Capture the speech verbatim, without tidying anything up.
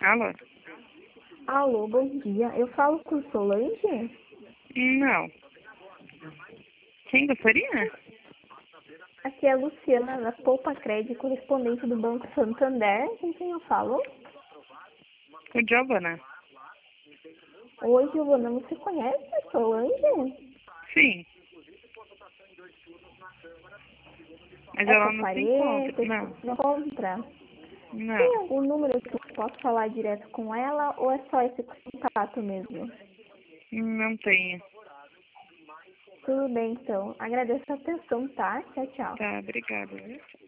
Alô? Alô, bom dia. Eu falo com Solange? Não. Quem gostaria? Aqui é a Luciana, da Poupa Crédito, correspondente do Banco Santander. Com quem eu falo? Com Giovana? Oi, Giovana, você conhece a Solange? Sim. Mas É ela sua não se encontra. parente? Não. Não encontra? Não. Tem algum número que eu posso falar direto com ela ou é só esse contato mesmo? Não tenho. Tudo bem, então. Agradeço a atenção, tá? Tchau, tchau. Tá, obrigada, viu?